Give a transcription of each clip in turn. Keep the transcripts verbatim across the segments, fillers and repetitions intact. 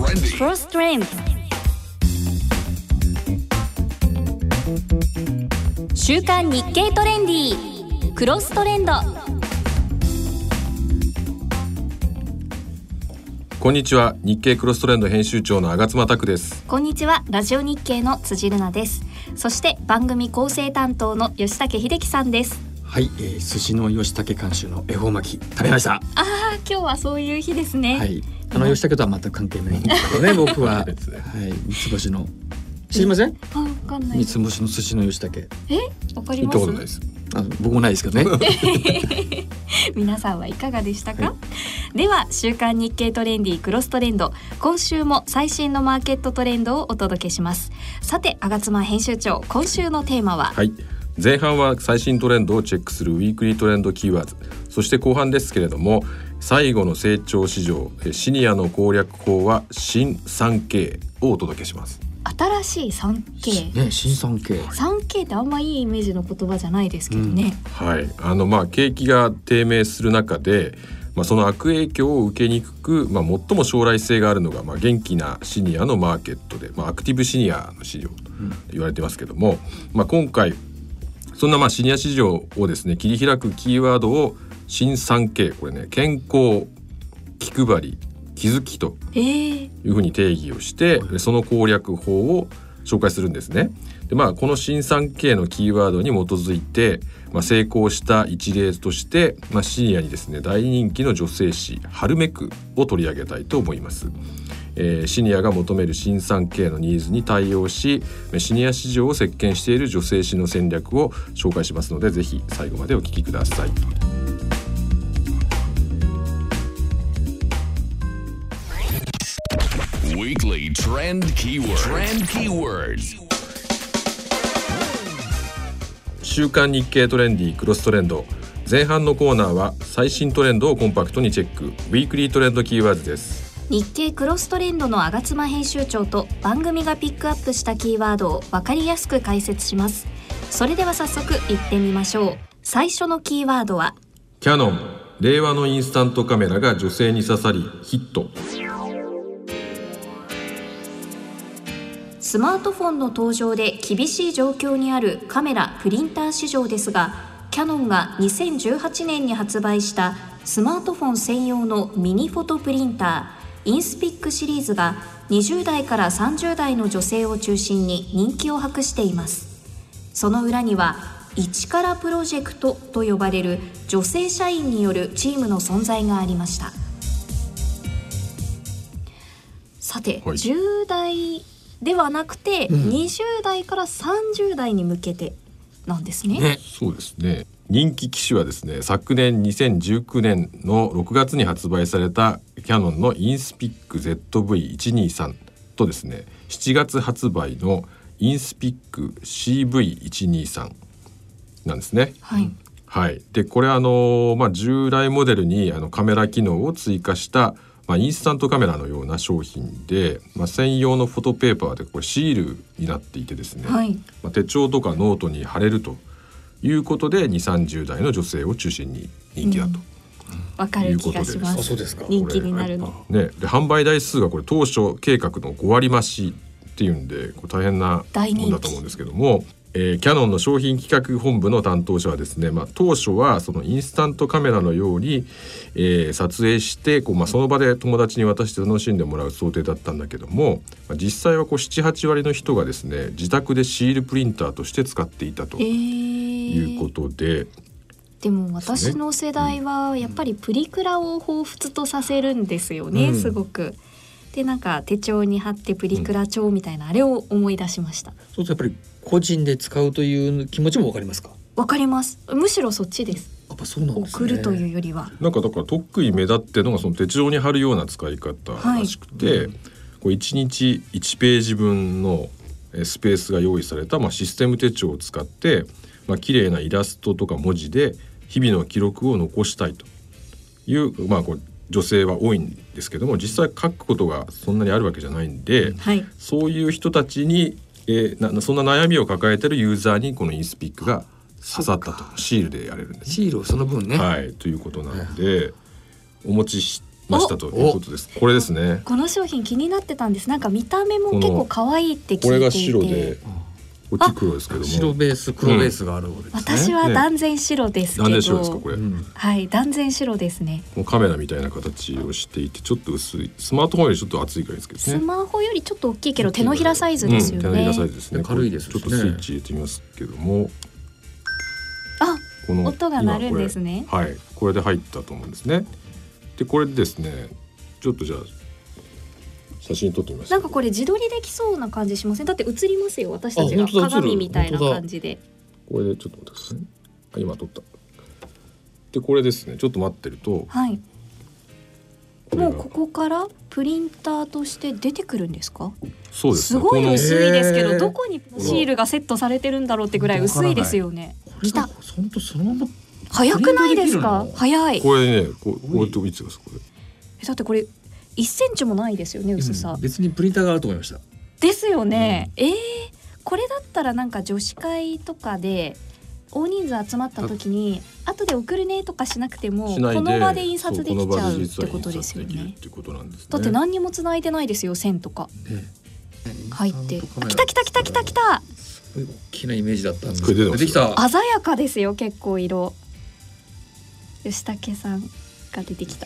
Cross Trends。週刊日経トレンディクロストレンド。 こんにちは、日経クロストレンド編集長の吾妻拓です。 こんにちは、ラジオ日経の辻るなです。そして番組構成担当の吉武秀樹さんです。 はい、えー、寿司の吉武監修の恵方巻き食べました。 ああ、今日はそういう日ですね。 はい、あの吉武とは全く関係ないんですけどね僕は、はい、三つ星の知りません？ あ、わかんない。 三つ星の寿司の吉武。 え、わかります？ 行ったことないです。 あ、僕もないですけどね皆さんはいかがでしたか？はい、では週刊日経トレンディクロストレンド、今週も最新のマーケットトレンドをお届けします。さて、吾妻編集長、今週のテーマは？ はい、前半は最新トレンドをチェックするウィークリートレンドキーワード、そして後半ですけれども、最後の成長市場シニアの攻略法は新 スリーケー をお届けします。 新しい スリーケー、 ね、新 スリーケースリーケー ってあんまいいイメージの言葉じゃないですけどね。 うん、はい、あのまあ景気が低迷する中で、まあ、その悪影響を受けにくく、まあ、最も将来性があるのが、まあ、元気なシニアのマーケットで、まあ、アクティブシニアの市場と言われてますけども、まあ、今回そんなまあシニア市場をですね切り開くキーワードを新 スリーケー、これね、健康、気配り、気づきというふうに定義をして、えー、その攻略法を紹介するんですね。で、まあ、この新 スリーケー のキーワードに基づいて、まあ、成功した一例として、まあ、シニアにですね大人気の女性誌春めくを取り上げたいと思います。えー、シニアが求める新 スリーケー のニーズに対応し、シニア市場を席巻している女性誌の戦略を紹介しますので、ぜひ最後までお聞きください。 Weekly Trend Keywords. Trend Keywords. 週刊日経トレンディクロストレンド、前半のコーナーは最新トレンドをコンパクトにチェック、ウィークリートレンドキーワードです。 日経クロストレンドの吾妻編集長と番組がピックアップしたキーワードを分かりやすく解説します。それでは早速いってみましょう。最初のキーワードはキヤノン、令和のインスタントカメラが女性に刺さりヒット。 スマートフォンの登場で厳しい状況にあるカメラ・プリンター市場ですが、キヤノンがにせんじゅうはちねんに発売したスマートフォン専用のミニフォトプリンターインスピックシリーズがにじゅう代からさんじゅう代の女性を中心に人気を博しています。その裏には一からプロジェクトと呼ばれる女性社員によるチームの存在がありました。さて、 はい、 じゅう代ではなくて、うん、にじゅう代からさんじゅう代に向けてなんですね。 ね、そうですね。人気機種はですね、昨年にせんじゅうきゅうねんのろくがつに発売されたキヤノンのインスピック ゼットブイいちにーさん とですね、しちがつ発売のインスピック シーブイいちにーさん なんですね。 はい、 はい、でこれあの、まあ、従来モデルにあのカメラ機能を追加したまあ、インスタントカメラのような商品で、まあ、専用のフォトペーパーでこれシールになっていてですね、 はい、 まあ、手帳とかノートに貼れるということでにじゅう、さんじゅう代の女性を中心に人気だと、 わ、うん、かる気がします。 あ、そうですか。 人気になるの、 ね、で販売台数がこれ当初計画のごわり増しっていうんで、これ大変なもんだと思うんですけども、えー、キヤノンの商品企画本部の担当者はですね、まあ、当初はそのインスタントカメラのように、えー、撮影してこう、まあ、その場で友達に渡して楽しんでもらう想定だったんだけども、まあ、実際はこう ななはち割の人がですね自宅でシールプリンターとして使っていたということで、えー、 でも私の世代はやっぱりプリクラを彷彿とさせるんですよね、うん、すごく。で、なんか手帳に貼ってプリクラ帳みたいな、うん、あれを思い出しました。 そうするとやっぱり個人で使うという気持ちもわかりますか？ わかります。むしろそっちです。 やっぱそうなんですね。 送るというよりはなんかだから特に目立ってるのがその手帳に貼るような使い方らしくて、はい、こういちにちいちページ分のスペースが用意された、まあ、システム手帳を使って、まあ、綺麗なイラストとか文字で日々の記録を残したいという、まあ、こう女性は多いんですけども、実際書くことがそんなにあるわけじゃないんで、 はい、 そういう人たちに、えー、なそんな悩みを抱えてるユーザーにこのインスピックが刺さったと。シールでやれるんです。 シールをその分ね、 はい、ということなので、はい、お持ちしましたということです。これですね。 この商品気になってたんです。なんか見た目も結構可愛いって聞いていて、 これが白でこっち黒ですけども、 白ベース黒ベースがあるわけですね。 私は断然白ですけど、 断然白ですかこれ、 うん、 はい断然白ですね。 もうカメラみたいな形をしていてちょっと薄い、スマートフォンよりちょっと厚いからですけどね。 スマホよりちょっと大きいけど手のひらサイズですよね、 うん、手のひらサイズですね。 軽いですね。 ちょっとスイッチ入れてみますけども、 あこの音が鳴るんですね。 はい、これで入ったと思うんですね。でこれでですね、ちょっとじゃあ写真撮ってみます。 なんかこれ自撮りできそうな感じしません？だって映りますよ、私たちがあ本当だ鏡みたいな感じで。 これでちょっと待ってくださいね。あ、今撮った。でこれですね、ちょっと待ってると、 はい。 これがもうここからプリンターとして出てくるんですか？ そうですね、 すごい薄いですけど、 へーどこにシールがセットされてるんだろうってぐらい薄いですよね。来た。 本当そのまま早くないですか？ プリントできるの早い。 これね、こうこうやっていつですかこれ。 えだってこれいっセンチもないですよね、薄さ。 うん別にプリンターがあると思いました。 ですよね。えー、これだったらなんか女子会とかで大人数集まった時に後で送るねとかしなくてもしないでこの場で印刷できちゃうそうこの場でって実はことですよ印刷できるねっていうことなんですね。 だって何にも繋いでないですよ、線とかね入って。 インスタントカメラ来た来た来た来た来た。 すごい大きなイメージだったんですこれ出てますよ出てきた。 鮮やかですよ、結構色。吉武さんが出てきた。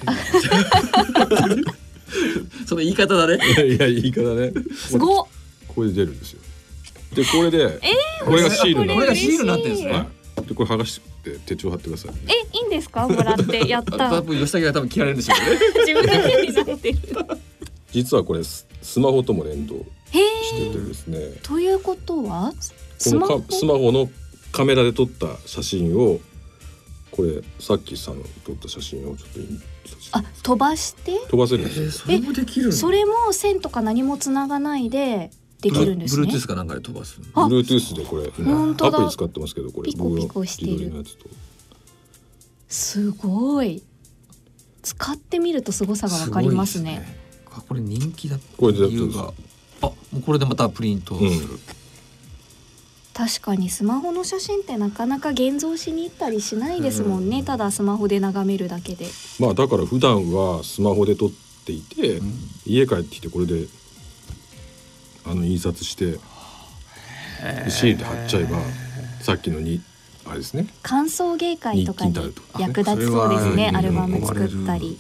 その言い方だね。 いや言い方ね。 すごっ。 これで出るんですよ。でこれで、 えーこれがシールなんです。 これがシールになってるんですね。 はいでこれ剥がして手帳貼ってください。 え、いいんですか？もらってやった多分吉武が多分切られるんでしょうね。 自分だけになってる。 実はこれススマホとも連動へしてえ。 てですね、 ということはこのスマホかスマホのカメラで撮った写真を、これさっきさんの撮った写真をちょっと印刷してあ飛ばして飛ばせるんえですよ。 ーそれもできるの。 それも線とか何もつながないでできるんですね。 ブルートゥースかなんかで飛ばす。 あ Bluetooth でこれ今本当だアプリ使ってますけど、これピコピコしてる僕の自撮りのやつとすごい。使ってみると凄さがわかりますね。 ごいですね。あこれ人気だったこれで理由が。あもうこれでまたプリントする。 うん確かにスマホの写真ってなかなか現像しに行ったりしないですもんね、うん、ただスマホで眺めるだけで。 まあだから普段はスマホで撮っていて、うん、家帰ってきてこれであの印刷してシールで貼っちゃえばさっきのにあれですね、 歓送迎会とかに役立ちそうですね。アルバム作ったり。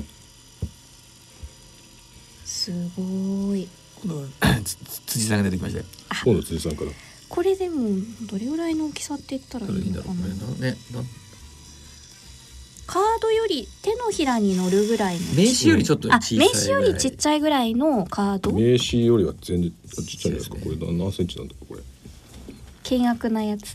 すごい。 辻さんが出てきましたよ。 今度辻さんから。 これでもどれぐらいの大きさって言ったらいいのかな。 ね、 カードより手のひらに乗るぐらいの。 名刺よりちょっと小さい。 あ、名刺よりちっちゃいぐらいのカード。 名刺よりは全然ちっちゃいじゃないですか。これ何センチなんだろうこれ。 険悪なやつ。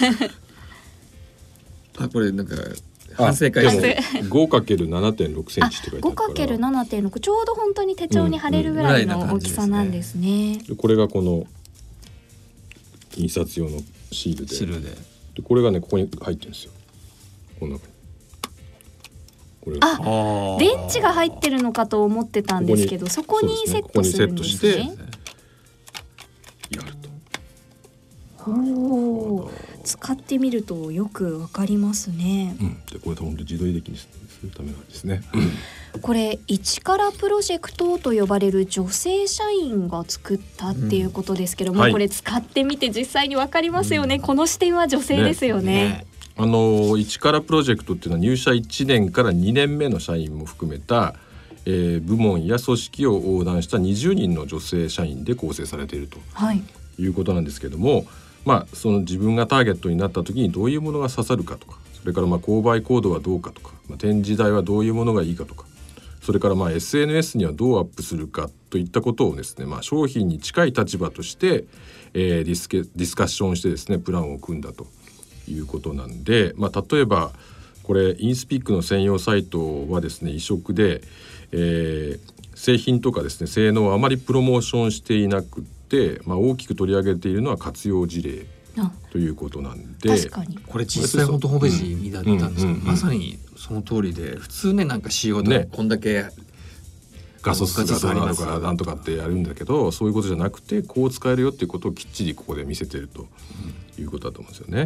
あ、これなんか反省会でも ごかけるななてんろくセンチって書いてあるから。 ごかけるななてんろく ちょうど本当に手帳に貼れるぐらいの大きさなんですね。 でこれがこの印刷用のシールで。 シールで。 でこれがねここに入ってるんですよ。この中に。これあ、電池が入ってるのかと思ってたんですけど、そこにセットするんですね。 やると。 おー、使ってみるとよくわかりますね。 うん、でこれ本当自撮りできるするためなんですね。 これ一からプロジェクトと呼ばれる女性社員が作ったっていうことですけども、うんはい、これ使ってみて実際にわかりますよね、うん、この視点は女性ですよね。ねあの一からプロジェクトっていうのは入社いちねんからにねんめの社員も含めた、えー、部門や組織を横断したにじゅうにんの女性社員で構成されていると、はい、いうことなんですけども、まあ、その自分がターゲットになった時にどういうものが刺さるかとか、それからまあ購買行動はどうかとか、まあ、展示台はどういうものがいいかとか、それからまあ エスエヌエス にはどうアップするかといったことをですね、まあ、商品に近い立場として、えー、ディスケ、ディスカッションしてですねプランを組んだということなんで、まあ、例えばこれインスピックの専用サイトはですね異色で、えー、製品とかですね性能をあまりプロモーションしていなくて、まあ、大きく取り上げているのは活用事例ということなんで、 確かにこれ実際本当ホームページになったんですけど、まさにその通りで、普通ねなんか仕様でこんだけ、ね、 画素数がどうなのかなんとかってやるんだけど、そういうことじゃなくてこう使えるよっていうことをきっちりここで見せてるということだと思うんですよね。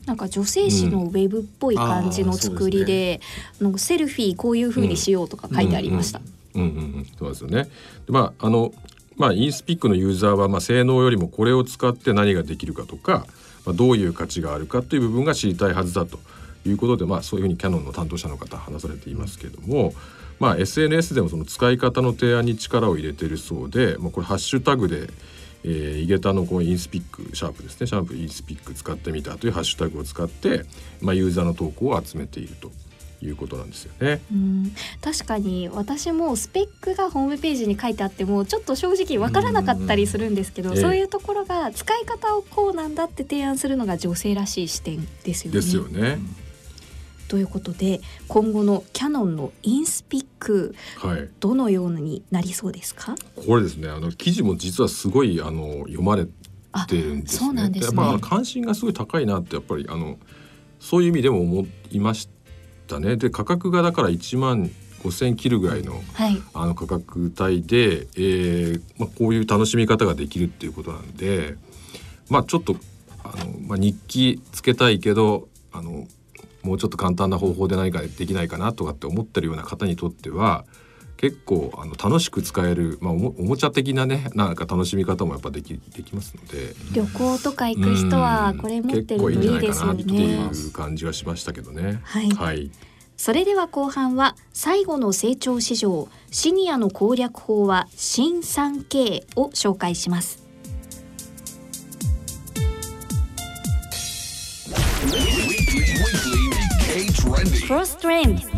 なんか女性誌のウェブっぽい感じの作りで、うん、なんかセルフィーこういう風にしようとか書いてありました。 うんうんうんうん、そうですよね。で、まああのまあ、インスピックのユーザーは、まあ、性能よりもこれを使って何ができるかとか、まあ、どういう価値があるかという部分が知りたいはずだということで、まあ、そういうふうにキヤノンの担当者の方話されていますけれども、まあ、エスエヌエス でもその使い方の提案に力を入れているそうで、まあ、これハッシュタグで、えー、井桁のこうインスピックシャープですねシャープインスピック使ってみたというハッシュタグを使って、まあ、ユーザーの投稿を集めているということなんですよね。 うん、確かに私もスペックがホームページに書いてあってもちょっと正直わからなかったりするんですけど、うん、そういうところが使い方をこうなんだって提案するのが女性らしい視点ですよね。 ですよね。 ということで今後のキヤノンのインスピック、はい、どのようになりそうですか？ これですね、あの記事も実はすごいあの読まれてるんですね。 そうなんですね。 やっぱ関心がすごい高いなってやっぱりあのそういう意味でも思いました。で価格がだからいちまんごせん切るぐらいの、はい、あの価格帯で、えーまあ、こういう楽しみ方ができるっていうことなんで、まあ、ちょっとあの、まあ、日記つけたいけどあのもうちょっと簡単な方法で何かできないかなとかって思ってるような方にとっては結構あの楽しく使える、まあ、おも、おもちゃ的なねなんか楽しみ方もやっぱでき、できますので、 旅行とか行く人はこれ持ってるといいですよね。結構いいんじゃないかなっていう感じがしましたけどね。 はい、はい、それでは後半は最後の成長市場シニアの攻略法は新 スリーケー を紹介します。クロストレンド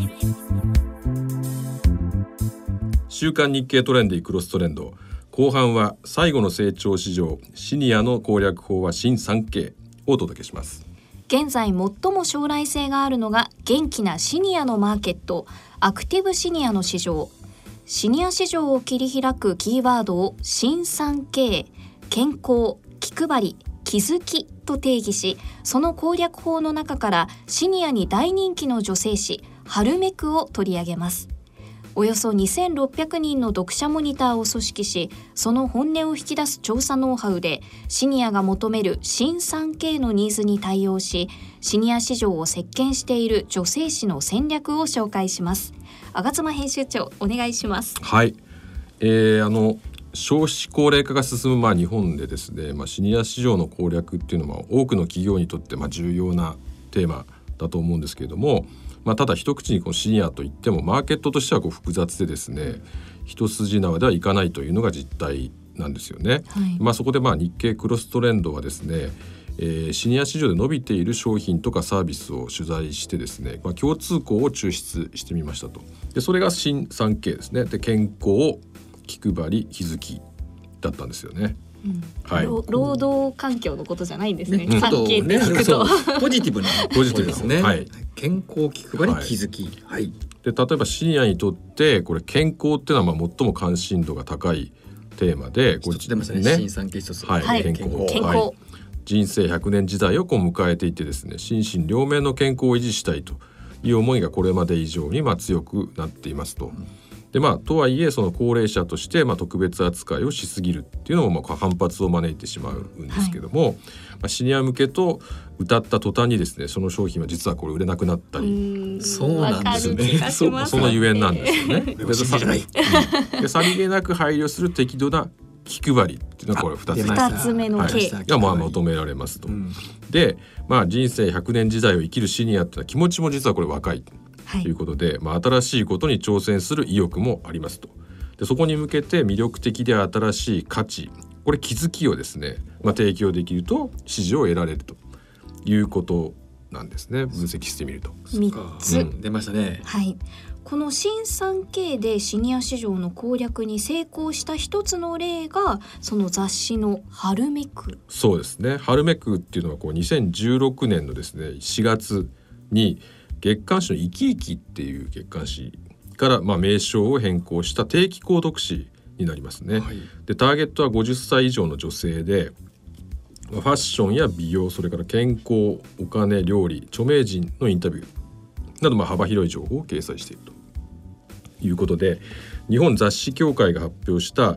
週刊日経トレンディクロストレンド後半は最後の成長市場シニアの攻略法は新 スリーケー をお届けします。 現在最も将来性があるのが元気なシニアのマーケットアクティブシニアの市場。シニア市場を切り開くキーワードを新 スリーケー 健康、気配り、気づきと定義し、その攻略法の中からシニアに大人気の女性誌春めくを取り上げます。およそにせんろっぴゃくにんの読者モニターを組織し、その本音を引き出す調査ノウハウでシニアが求める新 スリーケー のニーズに対応し、シニア市場を席巻している女性誌の戦略を紹介します。吾妻編集長お願いします。 はい、えー、あの少子高齢化が進むまあ日本でですね、まあ、シニア市場の攻略っていうのは多くの企業にとってまあ重要なテーマだと思うんですけれども、まあ、ただ一口にこのシニアといってもマーケットとしてはこう複雑でですね一筋縄ではいかないというのが実態なんですよね。はい、まあ、そこでまあ日経クロストレンドはですね、えー、シニア市場で伸びている商品とかサービスを取材してですね、まあ、共通項を抽出してみましたと。でそれが新 スリーケー ですね。で健康、気配り、気づきだったんですよね。 うん、はい、労働環境のことじゃないんですね。 ね、 産経って聞くと、 ね、ポジティブなポジティブですね。はい、 健康、気配り、気づき、はい、 で例えばシニアにとってこれ健康っていうのはまあ最も関心度が高いテーマで、 これ出ましたね。新 スリーケー 一つ、 はいはい、健康、健康、はい、人生ひゃくねん時代をこう迎えていてですね、心身両面の健康を維持したいという思いがこれまで以上にまあ強くなっていますと。でまあ、とはいえその高齢者としてまあ特別扱いをしすぎるっていうのもまあ反発を招いてしまうんですけども、はい、まあ、シニア向けと歌った途端にですねその商品は実はこれ売れなくなったり、 そうなんですね。 そ, そのゆえんなんですよね。でさでさりげなく配慮する適度な気配りっていうのはこれふたつめ、 ふたつめの K、 はい、がまあ求められますと。うん、で、まあ、人生ひゃくねん時代を生きるシニアっていうのは気持ちも実はこれ若いということで、はい、まあ、新しいことに挑戦する意欲もありますと。でそこに向けて魅力的で新しい価値、これ気づきをですね、まあ、提供できると支持を得られるということなんですね。分析してみるとみっつ、 うん、出ましたね。 はい、この新 スリーケー でシニア市場の攻略に成功した一つの例がその雑誌の春めく。 そうですね。春めくっていうのはこうにせんじゅうろくねんのですねしがつに月刊誌の生き生きっていう月刊誌からまあ名称を変更した定期購読誌になりますね。はい、でターゲットはごじゅっさい以上の女性で、ファッションや美容、それから健康、お金、料理、著名人のインタビューなどまあ幅広い情報を掲載しているということで、日本雑誌協会が発表した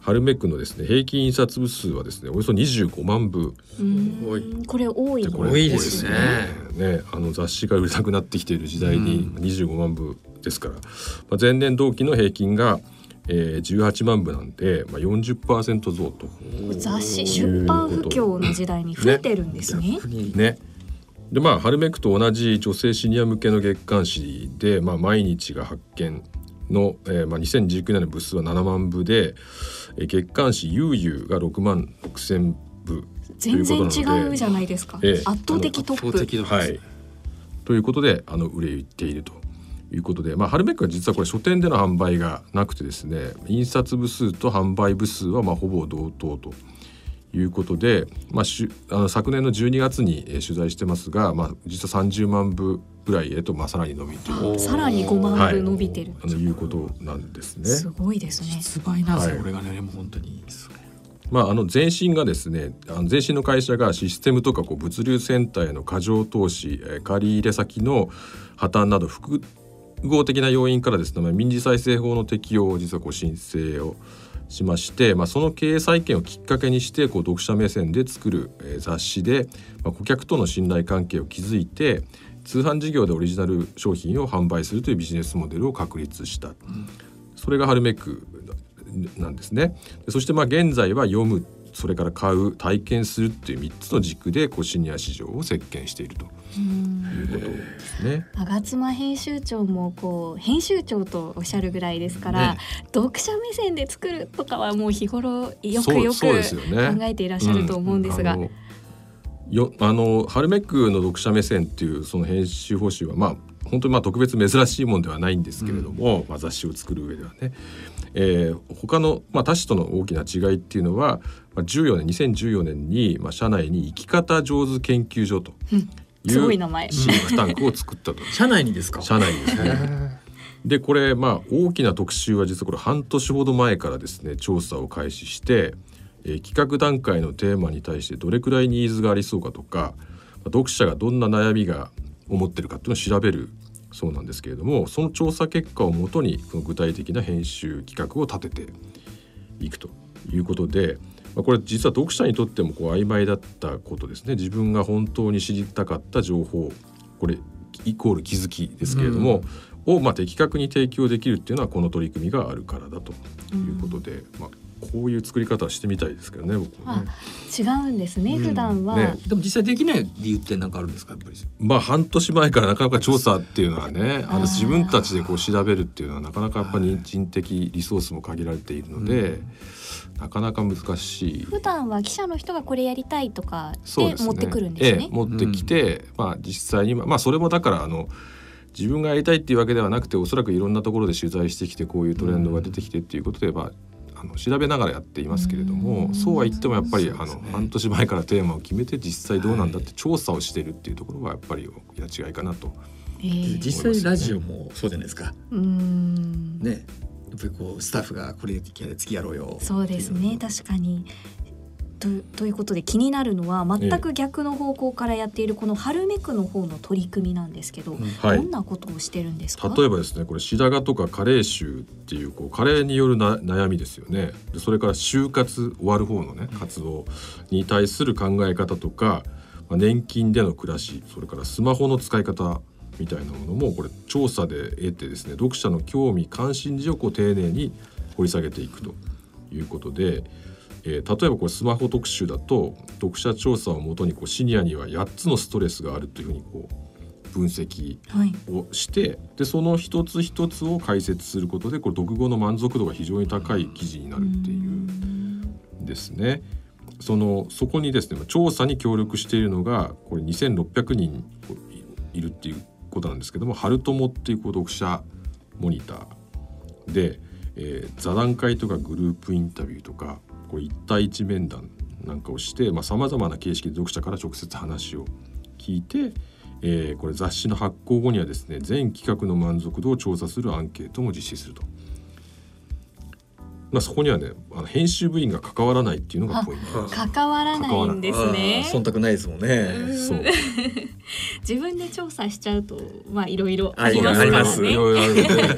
春めくのですね平均印刷部数はですねおよそにじゅうごまんぶ。 うんこれ多いこれ多いですね。 ね、あの雑誌が売れなくなってきている時代ににじゅうごまんぶですから、まあ、前年同期の平均が、えー、じゅうはちまんぶなんで、まあ、よんじゅっパーセント 増と。 雑誌出版不況の時代に増えてるんですね。 ね。でまあ春めくと同じ女性シニア向けの月刊誌で、まあ、毎日が発見の、えーまあ、にせんじゅうきゅうねんの部数はななまんぶで、えー、月刊誌ゆうゆうがろくまんろくせんぶ全然違うじゃないですか、ええ、圧倒的トップ、 はい、ということであの売れているということで、まあ、春めくは実はこれ書店での販売がなくてですね印刷部数と販売部数はまあほぼ同等ということで、まあ、しあの昨年のじゅうにがつに、えー、取材してますが、まあ、実はさんじゅうまんぶぐらいへと、まあ、さらに伸びているさらにごまんぶ伸びてる、 はい、あのいうことなんですね。 すごいですね。 実売なんですよ、はい、これがねもう本当にすごい。 まあ、あの前身がですねあの前身の会社がシステムとかこう物流センターへの過剰投資、えー、借り入れ先の破綻など複合的な要因からですね民事再生法の適用を実はこう申請をしまして、まあ、その経営再建をきっかけにしてこう読者目線で作る、えー、雑誌で、まあ、顧客との信頼関係を築いて通販事業でオリジナル商品を販売するというビジネスモデルを確立した、うん、それが春めくなんですね。そしてまあ現在は読むそれから買う体験するっていうみっつの軸でこうシニア市場を席巻しているということですね。 吾妻編集長もこう編集長とおっしゃるぐらいですから、ね、読者目線で作るとかはもう日頃よくよく考えていらっしゃると思うんですが、うん、あのよあの春めくの読者目線っていうその編集方針はまあ本当にまあ特別珍しいものではないんですけれども、うんまあ、雑誌を作る上ではね、えー、他の、まあ、他誌との大きな違いっていうのは、まあ、じゅうよねんにせんじゅうよねんに、まあ、社内に生き方上手研究所というシンクタンクを作ったと。 社内にですか？ 社内にですね。でこれ、まあ、大きな特集は実はこれ半年ほど前からですね調査を開始して、えー、企画段階のテーマに対してどれくらいニーズがありそうかとか読者がどんな悩みが思ってるかっていうのを調べるそうなんですけれども、その調査結果をもとにこの具体的な編集企画を立てていくということで、まあ、これ実は読者にとってもこう曖昧だったことですね。自分が本当に知りたかった情報、これイコール気づきですけれども、うん、をまあ的確に提供できるっていうのはこの取り組みがあるからだということで、うんまあこういう作り方はしてみたいですけどね、僕はね。 あ、違うんですね、うん、普段は、ね、 でも実際できない理由って何かあるんですか？やっぱりまあ半年前からなかなか調査っていうのはねあの自分たちでこう調べるっていうのはなかなかやっぱり人的リソースも限られているので、うん、なかなか難しい。 普段は記者の人がこれやりたいとかで持ってくるんですね。 ええ、持ってきて、うんまあ、実際にまあそれもだからあの自分がやりたいっていうわけではなくておそらくいろんなところで取材してきてこういうトレンドが出てきてっていうことで、まああの調べながらやっていますけれども、そうは言ってもやっぱり、ね、あの半年前からテーマを決めて実際どうなんだって調査をしているっていうところがやっぱり大きな違いかなと、 えー、実際ラジオもそうじゃないですか。うーんね、やっぱりこうスタッフがこれ次やろうよ。 そうですね、確かに。と, ということで気になるのは全く逆の方向からやっているこの春めくの方の取り組みなんですけど、うんはい、どんなことをしてるんですか？ 例えばですねこれ白髪とか加齢臭っていう、こう加齢によるな悩みですよね。でそれから就活終わる方のね活動に対する考え方とか、まあ、年金での暮らし、それからスマホの使い方みたいなものもこれ調査で得てですね読者の興味関心事をこう丁寧に掘り下げていくということで、えー、例えばこれスマホ特集だと読者調査をもとにこうシニアにはやっつのストレスがあるというふうにこう分析をして、はい、でその一つ一つを解説することでこれ読後の満足度が非常に高い記事になるっていうですね。そのそこにですね調査に協力しているのがこれにせんろっぴゃくにんいるっていうことなんですけども、春友っていうこう読者モニターで、えー、座談会とかグループインタビューとかこれ一対一面談なんかをしてさまざ、まな形式で読者から直接話を聞いて、えー、これ雑誌の発行後にはですね全企画の満足度を調査するアンケートも実施すると。まあ、そこにはねあの編集部員が関わらないっていうのがポイントです。 関わらないんですね。 忖度ないですもんね。 そう自分で調査しちゃうとまあいろいろありますからね。 いろいろあるので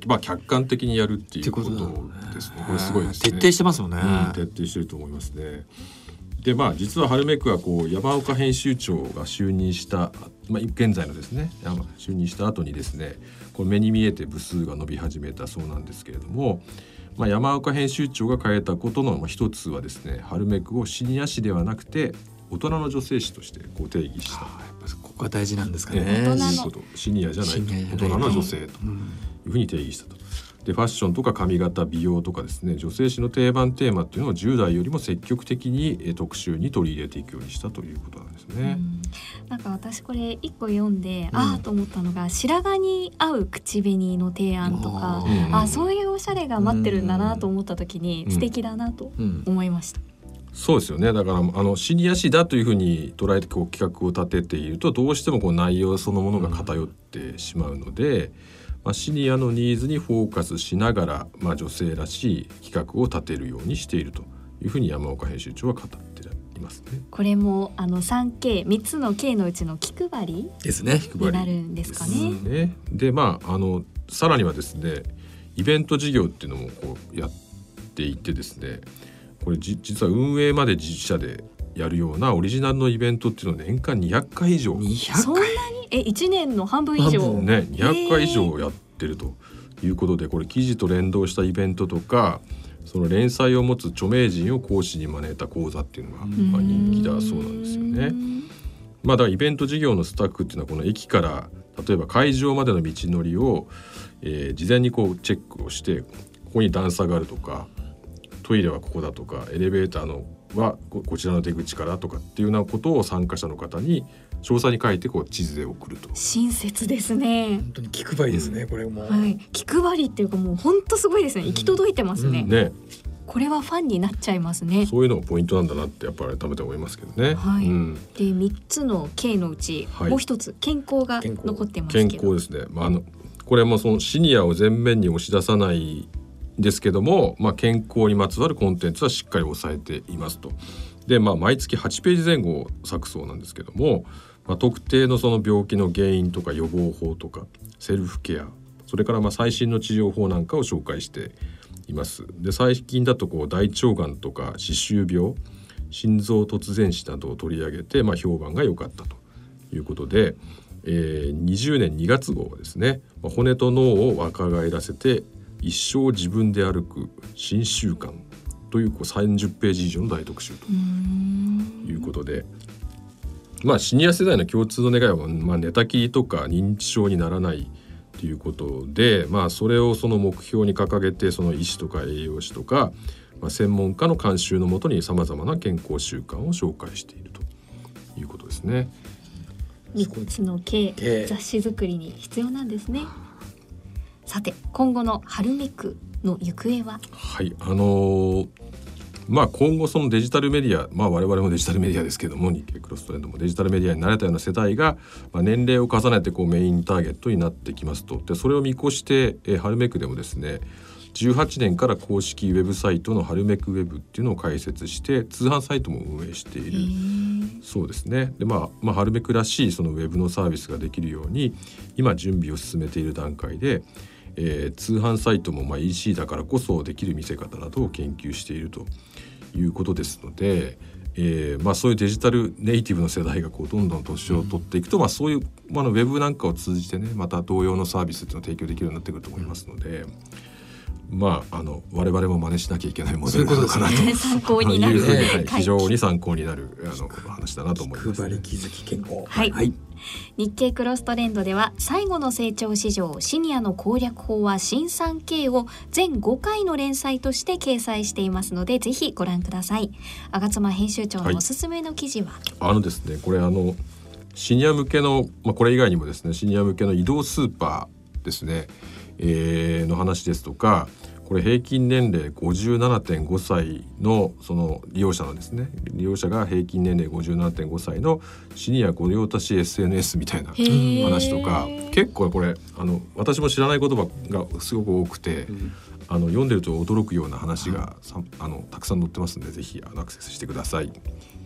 まあ、客観的にやるっていうことですね。これすごいですね。 徹底してますよね、 うん、徹底してると思いますね。でまあ実は春めくはこう山岡編集長が就任した、まあ、現在のですね就任した後にですねこれ目に見えて部数が伸び始めたそうなんですけれども、まあ、山岡編集長が変えたことの一つはですね春めくをシニア誌ではなくて大人の女性誌としてこう定義した。 やっぱここが大事なんですかね。 ね大人のシニアじゃない大人の女性というふうに定義したと。でファッションとか髪型美容とかですね女性誌の定番テーマっていうのをじゅう代よりも積極的に特集に取り入れていくようにしたということなんですね。 うん、なんか私これ一個読んで、うん、ああと思ったのが白髪に合う口紅の提案とか、うん、あそういうおしゃれが待ってるんだなと思った時に素敵だなと思いました。うんうん、そうですよね。だからあのシニア誌だというふうに捉えてこう企画を立てているとどうしてもこう内容そのものが偏ってしまうので、まあ、シニアのニーズにフォーカスしながら、まあ、女性らしい企画を立てるようにしているというふうに山岡編集長は語っていますね。 これもあの スリーケー、みっつの K のうちの気配りですね。 になるんですかね。 ですね。でまああのさらにはですねイベント事業っていうのもこうやっていてですねこれじ実は運営まで自社でやるようなオリジナルのイベントっていうのを年間にひゃっかい以上にひゃっかいそんなにえいちねんの半分以上ねにひゃっかい以上やってるということでこれ記事と連動したイベントとかその連載を持つ著名人を講師に招いた講座っていうのがまあ人気だそうなんですよね。まあだからイベント事業のスタッフっていうのはこの駅から例えば会場までの道のりを、えー、事前にこうチェックをしてここに段差があるとかトイレはここだとかエレベーターのは こ, こちらの出口からとかっていうようなことを参加者の方に詳細に書いてこう地図で送ると。 親切ですね。 本当に気配りですね、うん、これも、 はい、気配りっていうかもう本当すごいですね。行き届いてますね。 うんねこれはファンになっちゃいますね。 そういうのがポイントなんだなってやっぱり改めて思いますけどね。 はいうん、 でみっつの K のうち、はい、もう一つ健康が残ってますけど。 健康ですね。まあ、あのこれもそのシニアを前面に押し出さないですけども、まあ、健康にまつわるコンテンツはしっかり抑えていますと。で、まあ、毎月はちページ前後を割くそうなんですけども、まあ、特定のその病気の原因とか予防法とかセルフケアそれからまあ最新の治療法なんかを紹介しています。で最近だとこう大腸がんとか歯周病心臓突然死などを取り上げて、まあ、評判が良かったということで、えー、にじゅうねんにがつ号はですね、まあ、骨と脳を若返らせて一生自分で歩く新習慣というこうさんじゅっページ以上の大特集ということで、まあ、シニア世代の共通の願いは、まあ、寝たきりとか認知症にならないということで、まあ、それをその目標に掲げてその医師とか栄養士とか、まあ、専門家の監修のもとにさまざまな健康習慣を紹介しているということですね。 みっつの K、雑誌作りに必要なんですね。さて今後の春めくの行方は。 はいあのーまあ、今後そのデジタルメディア、まあ、我々もデジタルメディアですけども日経クロストレンドもデジタルメディアに慣れたような世代が、まあ、年齢を重ねてこうメインターゲットになってきますと。でそれを見越して、えー、春めくでもですねじゅうはちねんから公式ウェブサイトの春めくウェブっていうのを開設して通販サイトも運営しているそうですね。で、まあまあ、春めくらしいそのウェブのサービスができるように今準備を進めている段階で、えー、通販サイトもまあ イーシー だからこそできる見せ方などを研究しているということですので、えーまあ、そういうデジタルネイティブの世代がこうどんどん年を取っていくと、うんまあ、そういう、まあ、ウェブなんかを通じてねまた同様のサービスっていうのを提供できるようになってくると思いますので、まあ、あの我々も真似しなきゃいけないモデルなのかなという参考になる、 はい、非常に参考になるあの話だなと思います、ね。 配り気づき健康、 はいはい、日経クロストレンドでは最後の成長市場シニアの攻略法は新 スリーケー を全ごかいの連載として掲載していますのでぜひご覧ください。吾妻編集長のおすすめの記事は、はい、 あのですねこれあのシニア向けの、まあ、これ以外にもですねシニア向けの移動スーパーですね、えー、の話ですとかこれ平均年齢 ごじゅうななてんごさい のその利用者のですね利用者が平均年齢 ごじゅうななてんごさいのシニア御用達 エスエヌエス みたいな話とか結構これあの私も知らない言葉がすごく多くて、うん、あの読んでると驚くような話がさあのたくさん載ってますのでぜひアクセスしてください。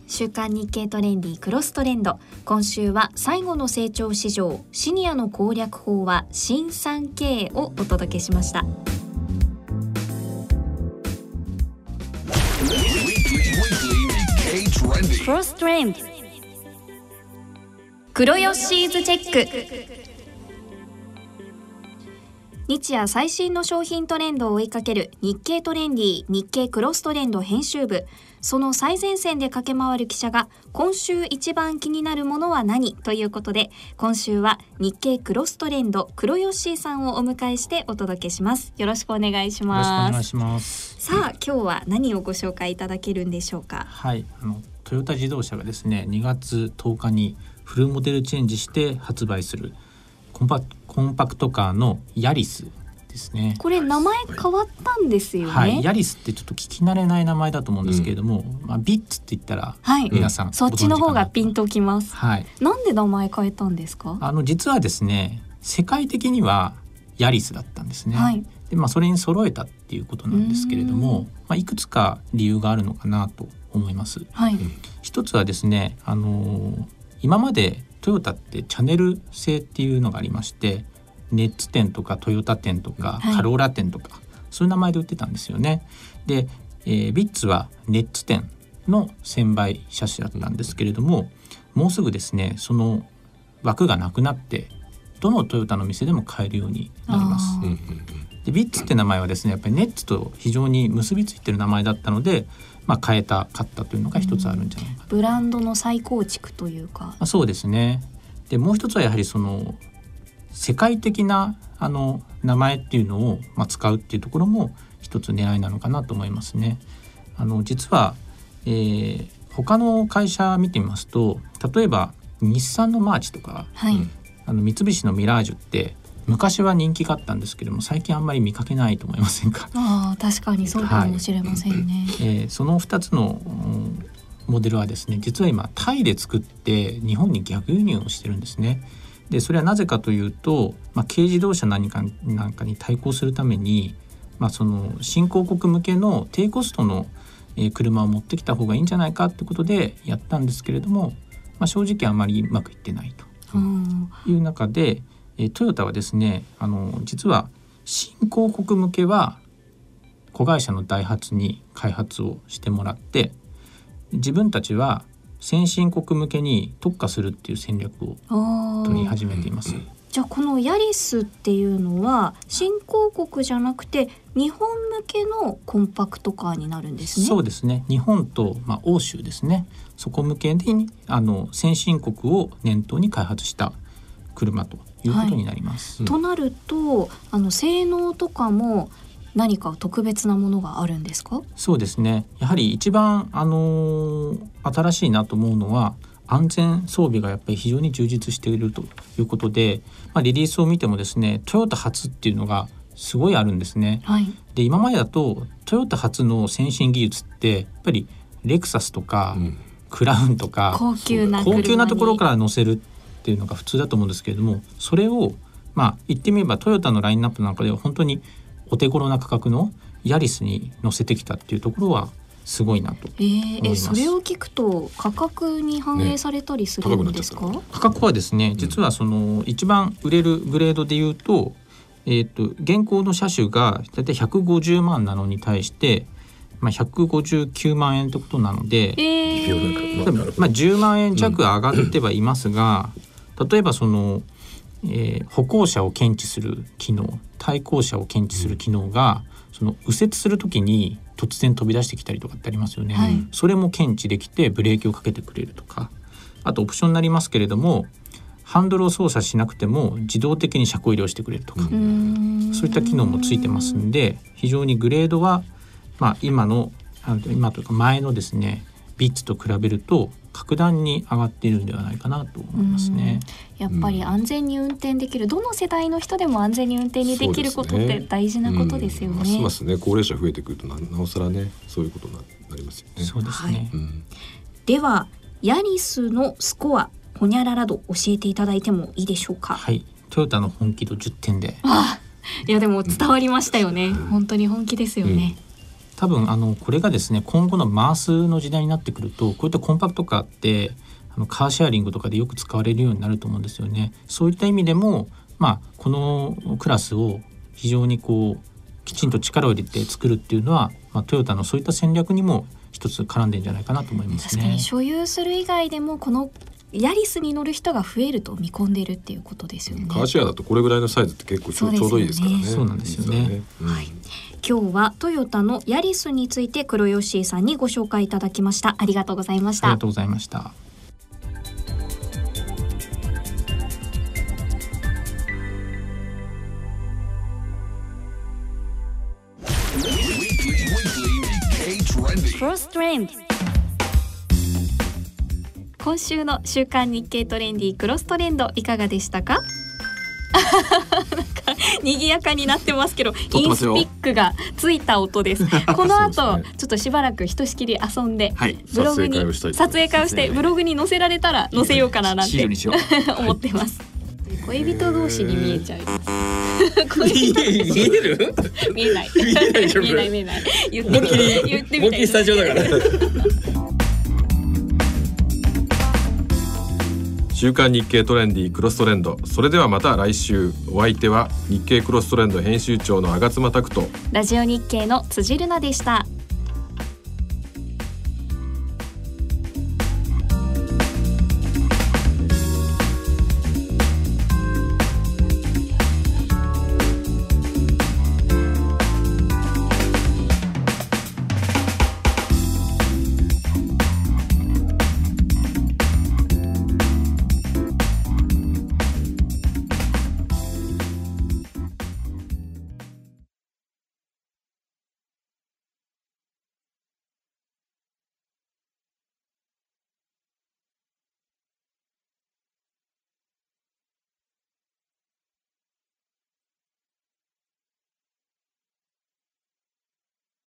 週刊日経トレンディクロストレンド、今週は最後の成長市場シニアの攻略法は新産経営をお届けしました。クロストレンド黒ヨッシーズチェック。日夜最新の商品トレンドを追いかける日経トレンディ日経クロストレンド編集部、その最前線で駆け回る記者が今週一番気になるものは何ということで、今週は日経クロストレンド黒ヨッシーさんをお迎えしてお届けします。よろしくお願いします。 よろしくお願いします。 さあ今日は何をご紹介いただけるんでしょうか。 はい、あのトヨタ自動車がですねにがつとおかにフルモデルチェンジして発売するコンパ、コンパクトカーのヤリスですね。 これ名前変わったんですよね。 はい、ヤリスってちょっと聞き慣れない名前だと思うんですけれども、うんまあ、ビッツって言ったら皆さん、 はい、そっちの方がピンときます、 はい、 なんで名前変えたんですか。 あの実はですね世界的にはヤリスだったんですね、はいでまあ、それに揃えたっていうことなんですけれども、まあ、いくつか理由があるのかなと思います、はい、一つはですね、あのー、今までトヨタってチャンネル制っていうのがありまして、ネッツ店とかトヨタ店とか、はい、カローラ店とかそういう名前で売ってたんですよね。で、えー、ビッツはネッツ店の専売車種だったんですけれども、もうすぐですねその枠がなくなってどのトヨタの店でも買えるようになります。でビッツって名前はですねやっぱりネッツと非常に結びついてる名前だったので、まあ、変えたかったというのが一つあるんじゃないか、 うん、ブランドの再構築というか、 あそうですね。でもう一つはやはりその世界的なあの名前っていうのを、まあ、使うっていうところも一つ狙いなのかなと思いますね。あの実は、えー、他の会社見てみますと、例えば日産のマーチとか、はい、あの三菱のミラージュって昔は人気があったんですけども最近あんまり見かけないと思いませんか。 あ確かにそうかもしれませんね、 はいえー、そのふたつの、うん、モデルはですね実は今タイで作って日本に逆輸入をしてるんですね。でそれはなぜかというと、まあ、軽自動車何かなんかに対抗するために、まあ、その新興国向けの低コストの、えー、車を持ってきた方がいいんじゃないかってことでやったんですけれども、まあ、正直あまりうまくいってないという中で、えー、トヨタはですねあの実は新興国向けは子会社のダイハツに開発をしてもらって、自分たちは先進国向けに特化するっていう戦略を取り始めています。 じゃあこのヤリスっていうのは新興国じゃなくて日本向けのコンパクトカーになるんですね。 そうですね。日本と、まあ、欧州ですね、そこ向けにあの先進国を念頭に開発した車ということになります、 はい、となるとあの性能とかも何か特別なものがあるんですか。 そうですね。やはり一番、あのー、新しいなと思うのは安全装備がやっぱり非常に充実しているということで、まあ、リリースを見てもですねトヨタ初っていうのがすごいあるんですね、はい、で今までだとトヨタ初の先進技術ってやっぱりレクサスとか、うん、クラウンとか高級な高級なところから乗せるっていうのが普通だと思うんですけれども、それをまあ言ってみればトヨタのラインナップなんかでは本当にお手頃な価格のヤリスに乗せてきたっていうところはすごいなと思います。 えー、えそれを聞くと価格に反映されたりするんですか、ね、 価格はですね実はその一番売れるグレードでいうと、えー、と現行の車種がだいたいひゃくごじゅうまんなのに対して、まあ、ひゃくごじゅうきゅうまんえんということなので、 えーまあ、じゅうまんえん弱上がってはいますが、うん、例えばそのえー、歩行者を検知する機能、対向車を検知する機能がその右折するときに突然飛び出してきたりとかってありますよね、はい、それも検知できてブレーキをかけてくれるとか、あとオプションになりますけれどもハンドルを操作しなくても自動的に車庫入れをしてくれるとか、うんそういった機能もついてますんで、非常にグレードは、まあ、今の今というか前のですねビッツと比べると格段に上がっているんではないかなと思いますね。 やっぱり安全に運転できる、うん、どの世代の人でも安全に運転にできることって大事なことですよね。 ますますね高齢者増えてくると な, なおさらねそういうことになりますよね。 そうですね、はいうん、 ではヤリスのスコアホニャララ度教えていただいてもいいでしょうか。 はい、トヨタの本気度じゅってんで。 あいやでも伝わりましたよね、うん、本当に本気ですよね、 多分あのこれがですね今後のマースの時代になってくるとこういったコンパクトカーってあのカーシェアリングとかでよく使われるようになると思うんですよね。そういった意味でも、まあ、このクラスを非常にこうきちんと力を入れて作るっていうのは、まあ、トヨタのそういった戦略にも一つ絡んでんじゃないかなと思いますね。 確かに所有する以外でもこのヤリスに乗る人が増えると見込んでいるっていうことですよね。 カーシェアだとこれぐらいのサイズって結構ちょ、ね、ちょうどいいですからね。 そうなんですよね、 うん、 はい、今日はトヨタのヤリスについて黒吉さんにご紹介いただきました。ありがとうございました。 ありがとうございました。 クロストレンド。今週の週刊日経トレンディクロストレンドいかがでしたか？なんか賑やかになってますけど、インスピックがついた音です。この後、ね、ちょっとしばらくひとしきり遊んで、はい、ブログに撮影会をしてブログに載せられたら載せようかななんて思ってます。恋人同士に見えちゃいます。 見える？ 見えない。見えない。見えない見えない。言ってみて。言ってみて。 モッキースタジオだから。 週刊日経トレンディクロストレンド。それではまた来週。お相手は日経クロストレンド編集長の吾妻拓人、 ラジオ日経の辻るなでした。